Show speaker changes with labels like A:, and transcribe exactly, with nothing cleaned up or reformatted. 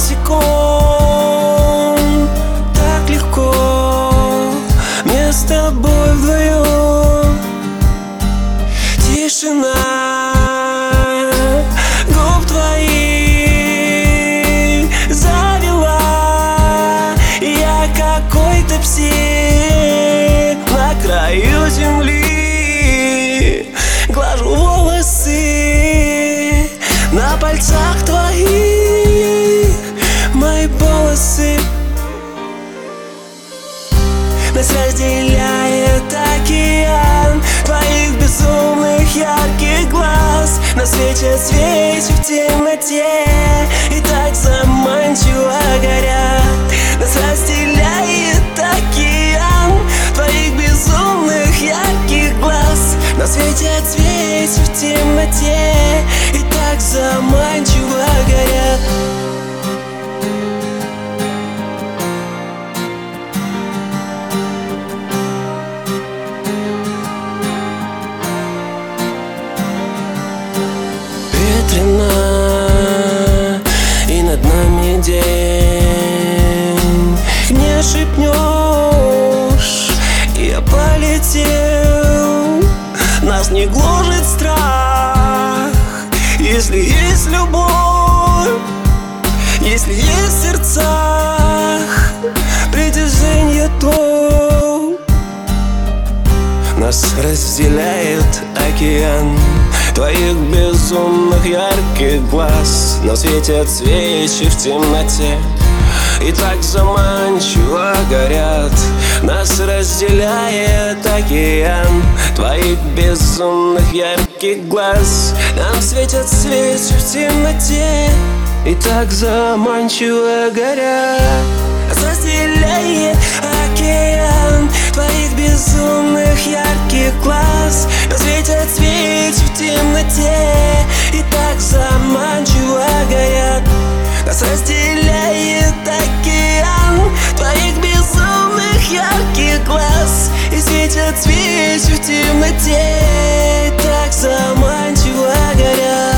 A: секунд. Так легко мне с тобой вдвоем. Тишина губ твоих завела. Я какой-то псих на краю земли. Глажу волосы на пальцах твоих, мои полосы. Нас разделяет океан твоих безумных ярких глаз. На свете свечи в темноте и так заманчиво горят. Нас разделяет океан твоих безумных ярких глаз. На свете свечи в темноте и так заманчиво горят. Ветрено, и над нами день. Не шепнешь, я полетел. Нас не гложет страх, если есть любовь, если есть в сердцах притяжение то. Нас разделяет океан твоих безумных ярких глаз. На свете свечи в темноте и так заманчиво горят. Нас разделяет океан твоих безумных ярких глаз. Нам светят свечи в темноте и так заманчиво горят. Нас разделяет океан твоих безумных ярких глаз. Нас светят свечи в темноте и так заманчиво горят. Нас разделяет океан твоих безумных ярких глаз. И светят свечи в темноте и так заманчиво горят.